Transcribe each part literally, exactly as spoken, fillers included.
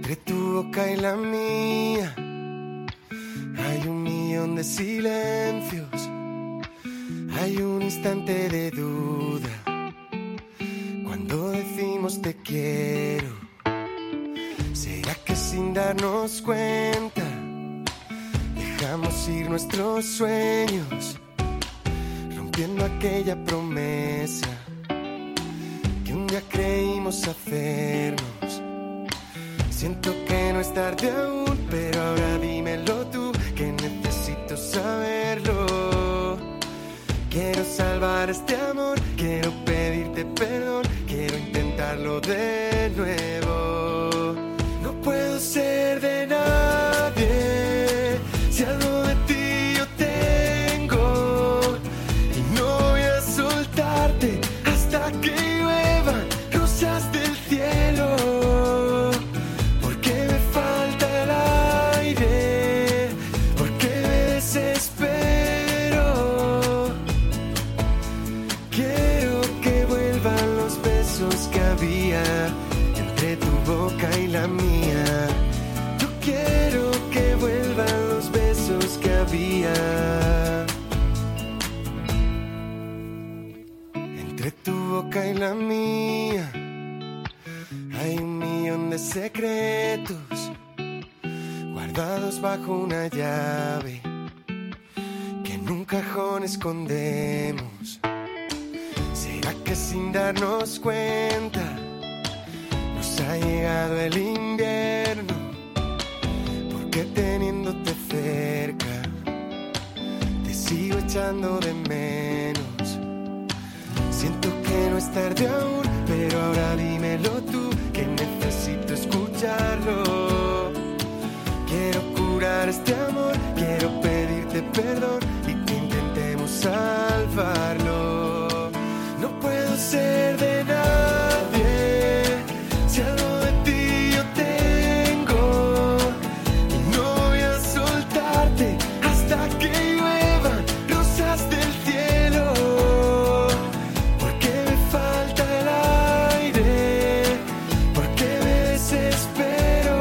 Entre tu boca y la mía hay un millón de silencios, hay un instante de duda cuando decimos te quiero. ¿Será que sin darnos cuenta dejamos ir nuestros sueños, rompiendo aquella promesa que un día creímos hacernos? Siento que no es tarde aún, pero ahora dímelo tú, que necesito saberlo. Quiero salvar este amor, quiero pedirte perdón, quiero intentarlo de nuevo. No puedo ser de nadie si algo de ti yo tengo, y no voy a soltarte hasta que lluevan rosas del cielo. Que había entre tu boca y la mía. Yo quiero que vuelvan los besos que había entre tu boca y la mía. Hay un millón de secretos guardados bajo una llave que en un cajón escondemos. ¿Será que sin darnos cuenta nos ha llegado el invierno? Porque teniéndote cerca te sigo echando de menos. Siento que no es tarde aún, pero ahora dímelo tú, que necesito escucharlo. Quiero curar este amor, quiero pedirte perdón y que intentemos salvarlo. No puedo ser de nadie si algo de ti yo tengo, y no voy a soltarte hasta que lluevan rosas del cielo, porque me falta el aire, porque me desespero.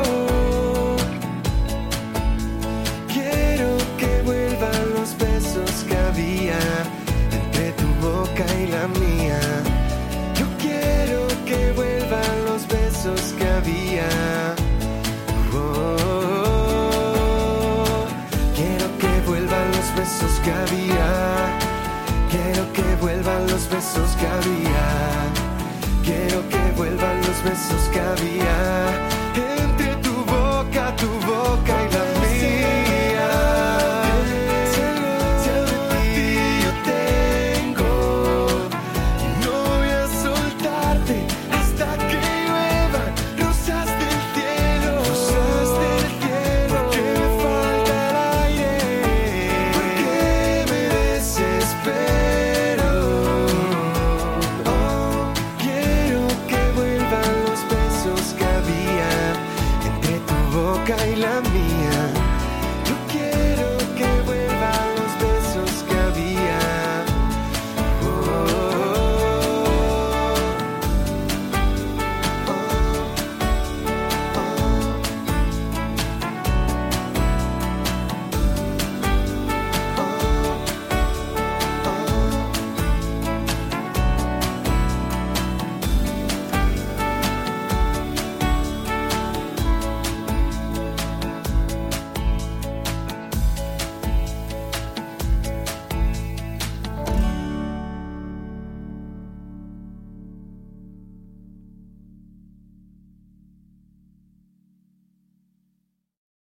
Quiero que vuelvan los besos que había entre tu boca y la mía. Yo quiero que vuelvan los besos que había. Oh, oh, oh. Quiero que vuelvan los besos que había. Quiero que vuelvan los besos que había. Quiero que vuelvan los besos que había entre tu boca, tu boca y la mía. Y la